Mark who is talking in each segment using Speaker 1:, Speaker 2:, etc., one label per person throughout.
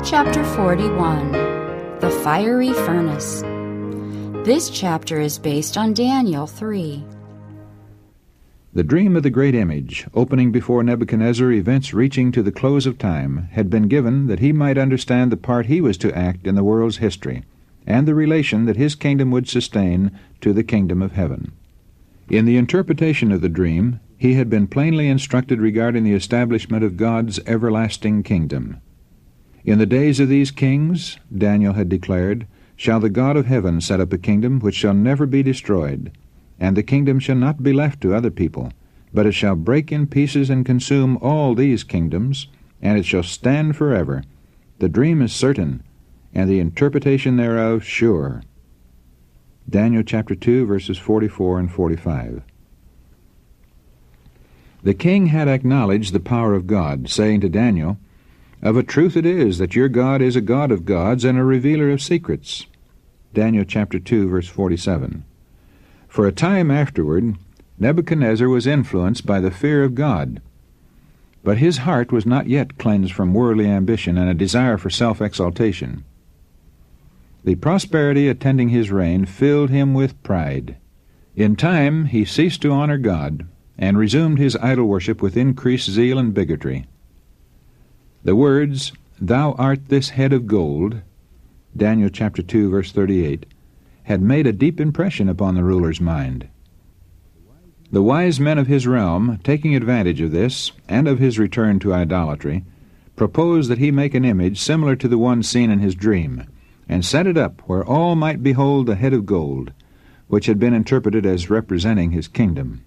Speaker 1: Chapter 41, The Fiery Furnace. This chapter is based on Daniel 3.
Speaker 2: The dream of the great image, opening before Nebuchadnezzar events reaching to the close of time, had been given that he might understand the part he was to act in the world's history, and the relation that his kingdom would sustain to the kingdom of heaven. In the interpretation of the dream, he had been plainly instructed regarding the establishment of God's everlasting kingdom. In the days of these kings, Daniel had declared, shall the God of heaven set up a kingdom which shall never be destroyed, and the kingdom shall not be left to other people, but it shall break in pieces and consume all these kingdoms, and it shall stand forever. The dream is certain, and the interpretation thereof sure. Daniel chapter 2, verses 44 and 45. The king had acknowledged the power of God, saying to Daniel, of a truth it is that your God is a God of gods and a revealer of secrets. Daniel chapter 2, verse 47. For a time afterward, Nebuchadnezzar was influenced by the fear of God, but his heart was not yet cleansed from worldly ambition and a desire for self-exaltation. The prosperity attending his reign filled him with pride. In time he ceased to honor God and resumed his idol worship with increased zeal and bigotry. The words, thou art this head of gold, Daniel chapter 2, verse 38, had made a deep impression upon the ruler's mind. The wise men of his realm, taking advantage of this and of his return to idolatry, proposed that he make an image similar to the one seen in his dream, and set it up where all might behold the head of gold, which had been interpreted as representing his kingdom.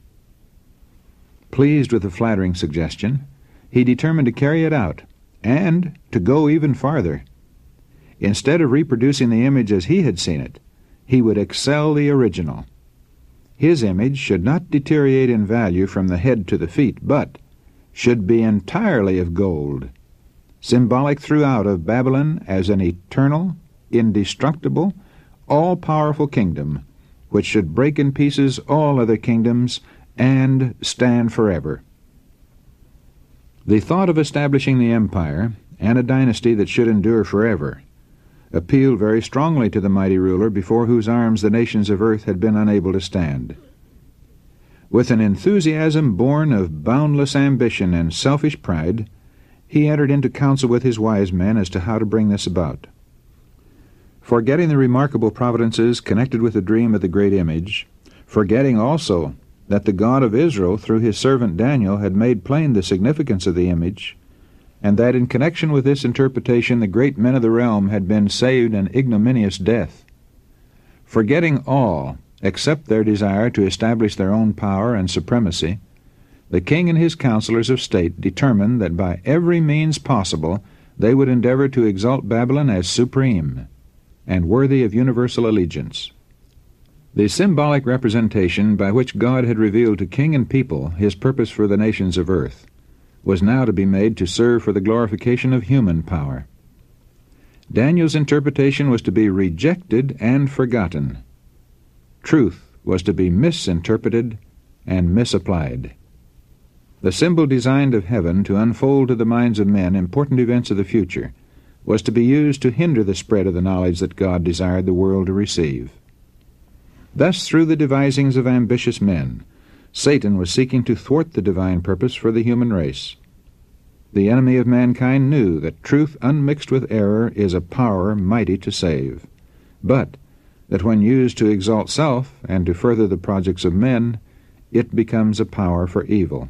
Speaker 2: Pleased with the flattering suggestion, he determined to carry it out, and to go even farther. Instead of reproducing the image as he had seen it, he would excel the original. His image should not deteriorate in value from the head to the feet, but should be entirely of gold, symbolic throughout of Babylon as an eternal, indestructible, all-powerful kingdom, which should break in pieces all other kingdoms and stand forever. The thought of establishing the empire, and a dynasty that should endure forever, appealed very strongly to the mighty ruler before whose arms the nations of earth had been unable to stand. With an enthusiasm born of boundless ambition and selfish pride, he entered into counsel with his wise men as to how to bring this about. Forgetting the remarkable providences connected with the dream of the great image, forgetting also that the God of Israel, through his servant Daniel, had made plain the significance of the image, and that in connection with this interpretation the great men of the realm had been saved an ignominious death. Forgetting all except their desire to establish their own power and supremacy, the king and his counselors of state determined that by every means possible they would endeavor to exalt Babylon as supreme and worthy of universal allegiance. The symbolic representation by which God had revealed to king and people his purpose for the nations of earth was now to be made to serve for the glorification of human power. Daniel's interpretation was to be rejected and forgotten. Truth was to be misinterpreted and misapplied. The symbol designed of heaven to unfold to the minds of men important events of the future was to be used to hinder the spread of the knowledge that God desired the world to receive. Thus, through the devisings of ambitious men, Satan was seeking to thwart the divine purpose for the human race. The enemy of mankind knew that truth unmixed with error is a power mighty to save, but that when used to exalt self and to further the projects of men, it becomes a power for evil.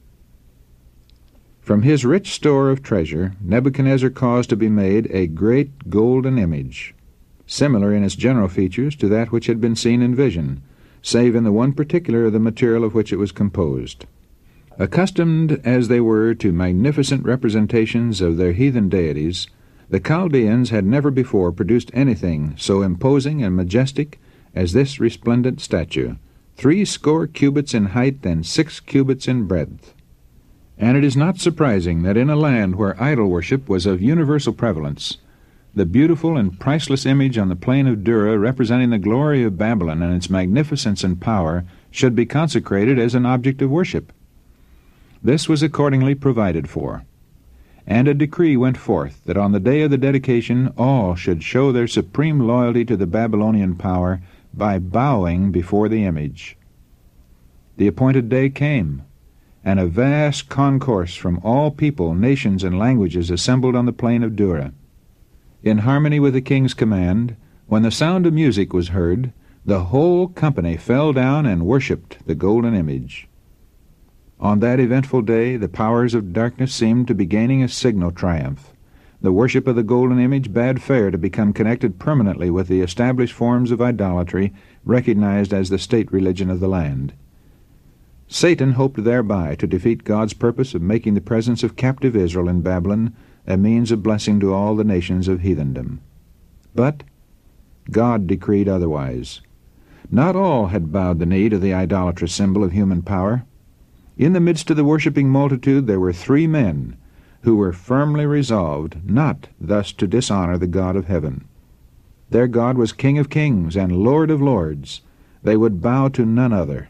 Speaker 2: From his rich store of treasure, Nebuchadnezzar caused to be made a great golden image, similar in its general features to that which had been seen in vision, save in the one particular of the material of which it was composed. Accustomed as they were to magnificent representations of their heathen deities, the Chaldeans had never before produced anything so imposing and majestic as this resplendent statue, 60 cubits in height and 6 cubits in breadth. And it is not surprising that in a land where idol worship was of universal prevalence, the beautiful and priceless image on the plain of Dura representing the glory of Babylon and its magnificence and power should be consecrated as an object of worship. This was accordingly provided for. and a decree went forth that on the day of the dedication all should show their supreme loyalty to the Babylonian power by bowing before the image. The appointed day came, and a vast concourse from all people, nations, and languages assembled on the plain of Dura. In harmony with the king's command, when the sound of music was heard, the whole company fell down and worshipped the golden image. On that eventful day, the powers of darkness seemed to be gaining a signal triumph. The worship of the golden image bade fair to become connected permanently with the established forms of idolatry recognized as the state religion of the land. Satan hoped thereby to defeat God's purpose of making the presence of captive Israel in Babylon a means of blessing to all the nations of heathendom. But God decreed otherwise. Not all had bowed the knee to the idolatrous symbol of human power. In the midst of the worshipping multitude there were 3 men who were firmly resolved not thus to dishonor the God of heaven. Their God was King of kings and Lord of lords. They would bow to none other.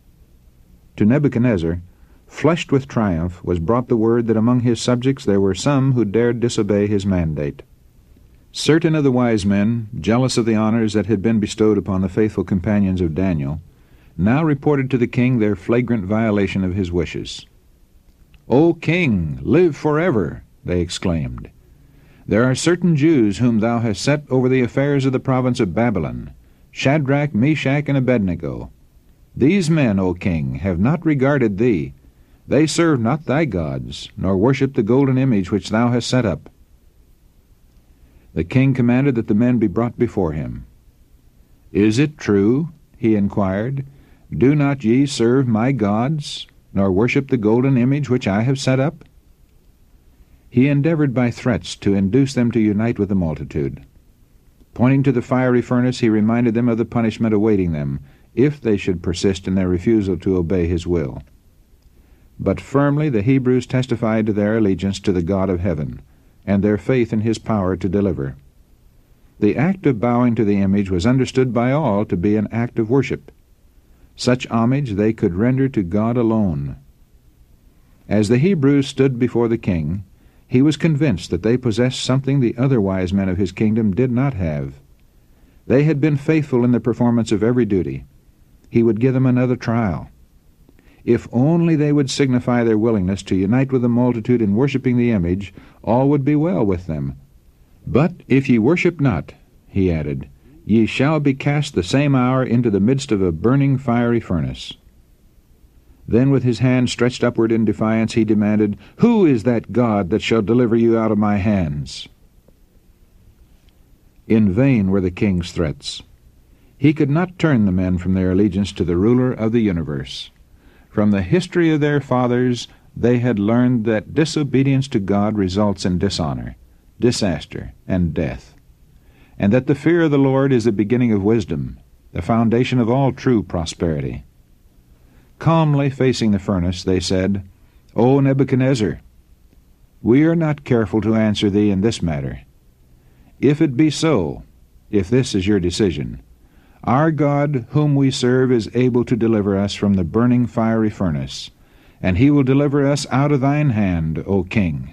Speaker 2: To Nebuchadnezzar, flushed with triumph, was brought the word that among his subjects there were some who dared disobey his mandate. Certain of the wise men, jealous of the honors that had been bestowed upon the faithful companions of Daniel, now reported to the king their flagrant violation of his wishes. "O king, live forever!" they exclaimed. "There are certain Jews whom thou hast set over the affairs of the province of Babylon, Shadrach, Meshach, and Abednego. These men, O king, have not regarded thee. They serve not thy gods, nor worship the golden image which thou hast set up." The king commanded that the men be brought before him. "Is it true," he inquired, "do not ye serve my gods, nor worship the golden image which I have set up?" He endeavored by threats to induce them to unite with the multitude. Pointing to the fiery furnace, he reminded them of the punishment awaiting them if they should persist in their refusal to obey his will. But firmly the Hebrews testified to their allegiance to the God of heaven, and their faith in his power to deliver. The act of bowing to the image was understood by all to be an act of worship. Such homage they could render to God alone. As the Hebrews stood before the king, he was convinced that they possessed something the other wise men of his kingdom did not have. They had been faithful in the performance of every duty. He would give them another trial. If only they would signify their willingness to unite with the multitude in worshipping the image, all would be well with them. "But if ye worship not," he added, "ye shall be cast the same hour into the midst of a burning fiery furnace." Then with his hand stretched upward in defiance, he demanded, "Who is that God that shall deliver you out of my hands?" In vain were the king's threats. He could not turn the men from their allegiance to the ruler of the universe. From the history of their fathers, they had learned that disobedience to God results in dishonor, disaster, and death, and that the fear of the Lord is the beginning of wisdom, the foundation of all true prosperity. Calmly facing the furnace, they said, "O Nebuchadnezzar, we are not careful to answer thee in this matter. If it be so, if this is your decision, our God whom we serve is able to deliver us from the burning fiery furnace, and he will deliver us out of thine hand, O king."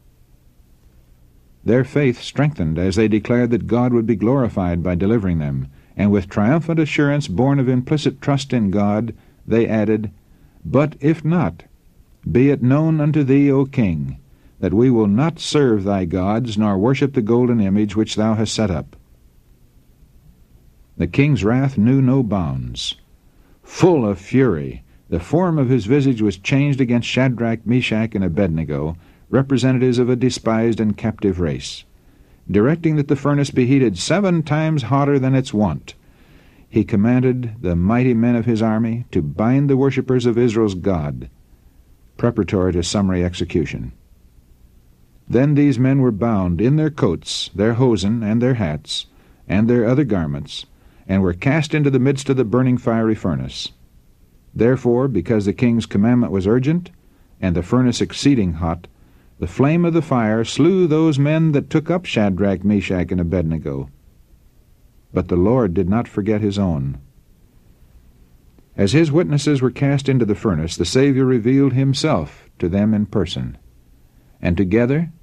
Speaker 2: Their faith strengthened as they declared that God would be glorified by delivering them, and with triumphant assurance born of implicit trust in God, they added, "But if not, be it known unto thee, O king, that we will not serve thy gods, nor worship the golden image which thou hast set up." The king's wrath knew no bounds. Full of fury, the form of his visage was changed against Shadrach, Meshach, and Abednego, representatives of a despised and captive race. Directing that the furnace be heated 7 times hotter than its wont, he commanded the mighty men of his army to bind the worshippers of Israel's God, preparatory to summary execution. Then these men were bound in their coats, their hosen, and their hats, and their other garments, and were cast into the midst of the burning fiery furnace. Therefore, because the king's commandment was urgent, and the furnace exceeding hot, the flame of the fire slew those men that took up Shadrach, Meshach, and Abednego. But the Lord did not forget his own. As his witnesses were cast into the furnace, the Savior revealed himself to them in person, and together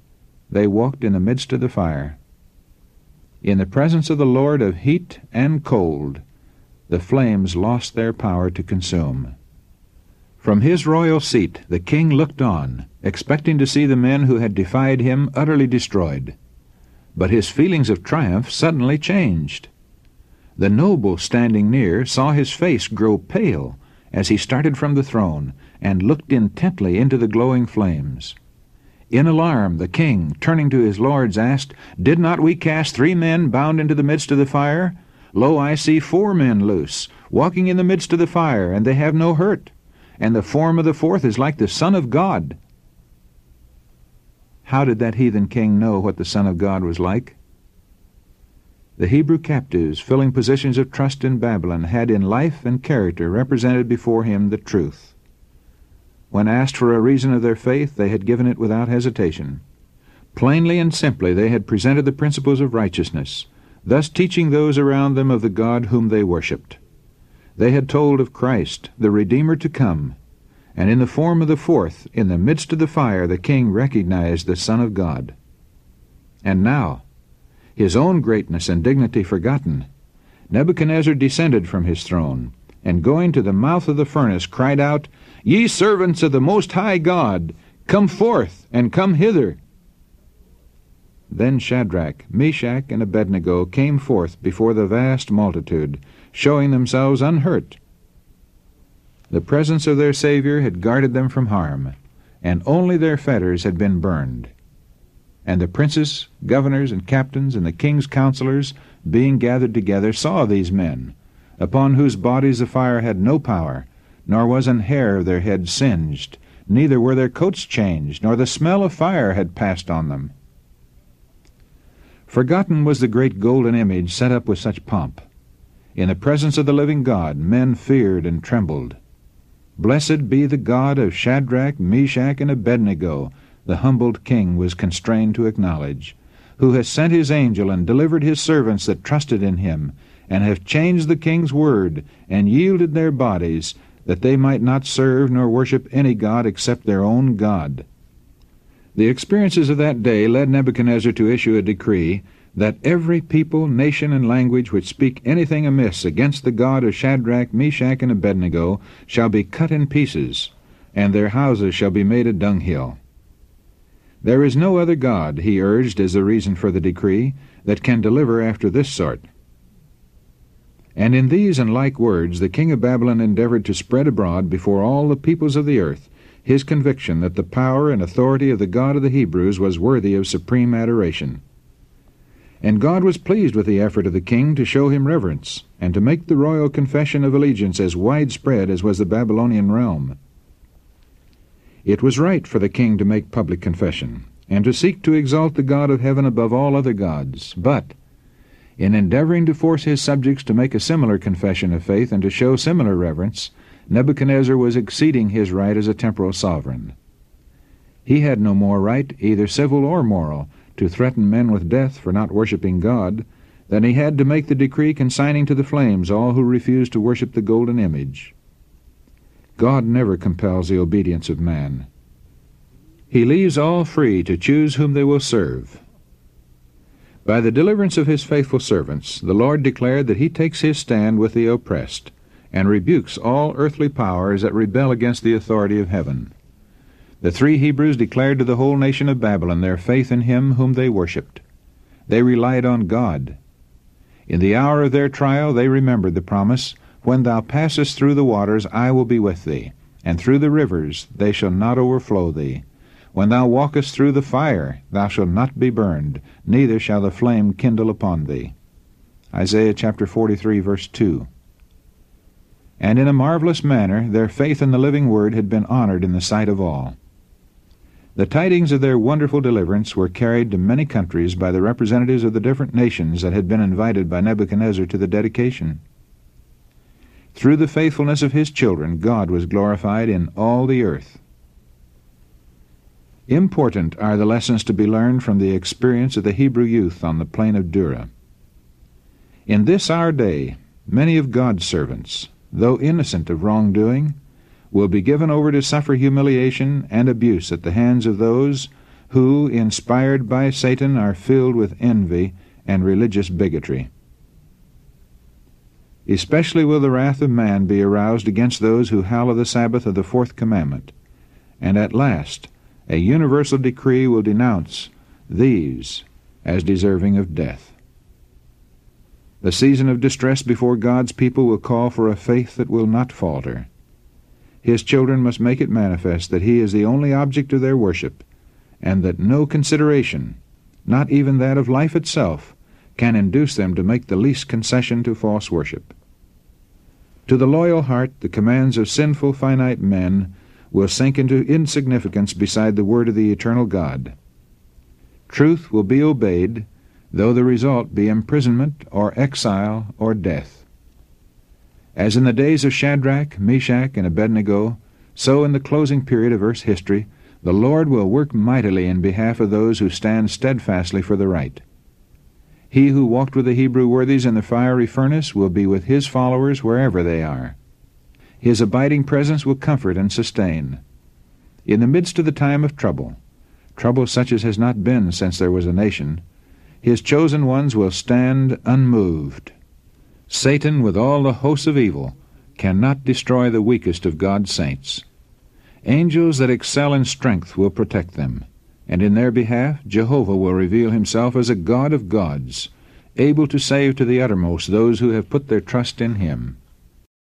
Speaker 2: they walked in the midst of the fire. In the presence of the Lord of heat and cold, the flames lost their power to consume. From his royal seat the king looked on, expecting to see the men who had defied him utterly destroyed. But his feelings of triumph suddenly changed. The noble standing near saw his face grow pale as he started from the throne and looked intently into the glowing flames. In alarm the king, turning to his lords, asked, "Did not we cast 3 men bound into the midst of the fire? Lo, I see 4 men loose, walking in the midst of the fire, and they have no hurt, and the form of the 4th is like the Son of God." How did that heathen king know what the Son of God was like? The Hebrew captives filling positions of trust in Babylon had in life and character represented before him the truth. When asked for a reason of their faith, they had given it without hesitation. Plainly and simply they had presented the principles of righteousness, thus teaching those around them of the God whom they worshipped. They had told of Christ, the Redeemer to come, and in the form of the 4th, in the midst of the fire, the king recognized the Son of God. And now, his own greatness and dignity forgotten, Nebuchadnezzar descended from his throne, and going to the mouth of the furnace, cried out, "Ye servants of the Most High God, come forth, and come hither." Then Shadrach, Meshach, and Abednego came forth before the vast multitude, showing themselves unhurt. The presence of their Savior had guarded them from harm, and only their fetters had been burned. And the princes, governors, and captains, and the king's counselors, being gathered together, saw these men, upon whose bodies the fire had no power, nor was an hair of their heads singed, neither were their coats changed, nor the smell of fire had passed on them. Forgotten was the great golden image set up with such pomp. In the presence of the living God, men feared and trembled. "Blessed be the God of Shadrach, Meshach, and Abednego," the humbled king was constrained to acknowledge, "who has sent his angel and delivered his servants that trusted in him, and have changed the king's word, and yielded their bodies, that they might not serve nor worship any god except their own God." The experiences of that day led Nebuchadnezzar to issue a decree that every people, nation, and language which speak anything amiss against the God of Shadrach, Meshach, and Abednego shall be cut in pieces, and their houses shall be made a dunghill. There is no other God, he urged as the reason for the decree, that can deliver after this sort. And in these and like words the king of Babylon endeavored to spread abroad before all the peoples of the earth his conviction that the power and authority of the God of the Hebrews was worthy of supreme adoration. And God was pleased with the effort of the king to show him reverence, and to make the royal confession of allegiance as widespread as was the Babylonian realm. It was right for the king to make public confession, and to seek to exalt the God of heaven above all other gods, but in endeavoring to force his subjects to make a similar confession of faith and to show similar reverence, Nebuchadnezzar was exceeding his right as a temporal sovereign. He had no more right, either civil or moral, to threaten men with death for not worshipping God, than he had to make the decree consigning to the flames all who refused to worship the golden image. God never compels the obedience of man. He leaves all free to choose whom they will serve. By the deliverance of his faithful servants, the Lord declared that he takes his stand with the oppressed, and rebukes all earthly powers that rebel against the authority of heaven. The 3 Hebrews declared to the whole nation of Babylon their faith in him whom they worshipped. They relied on God. In the hour of their trial they remembered the promise, "When thou passest through the waters, I will be with thee, and through the rivers, they shall not overflow thee. When thou walkest through the fire, thou shalt not be burned, neither shall the flame kindle upon thee." Isaiah chapter 43, verse 2. And in a marvelous manner their faith in the living Word had been honored in the sight of all. The tidings of their wonderful deliverance were carried to many countries by the representatives of the different nations that had been invited by Nebuchadnezzar to the dedication. Through the faithfulness of his children, God was glorified in all the earth. Important are the lessons to be learned from the experience of the Hebrew youth on the plain of Dura. In this our day, many of God's servants, though innocent of wrongdoing, will be given over to suffer humiliation and abuse at the hands of those who, inspired by Satan, are filled with envy and religious bigotry. Especially will the wrath of man be aroused against those who hallow the Sabbath of the fourth commandment, and at last a universal decree will denounce these as deserving of death. The season of distress before God's people will call for a faith that will not falter. His children must make it manifest that He is the only object of their worship, and that no consideration, not even that of life itself, can induce them to make the least concession to false worship. To the loyal heart, the commands of sinful, finite men will sink into insignificance beside the word of the eternal God. Truth will be obeyed, though the result be imprisonment or exile or death. As in the days of Shadrach, Meshach, and Abednego, so in the closing period of earth's history, the Lord will work mightily in behalf of those who stand steadfastly for the right. He who walked with the Hebrew worthies in the fiery furnace will be with His followers wherever they are. His abiding presence will comfort and sustain. In the midst of the time of trouble such as has not been since there was a nation, His chosen ones will stand unmoved. Satan, with all the hosts of evil, cannot destroy the weakest of God's saints. Angels that excel in strength will protect them, and in their behalf Jehovah will reveal Himself as a God of gods, able to save to the uttermost those who have put their trust in Him.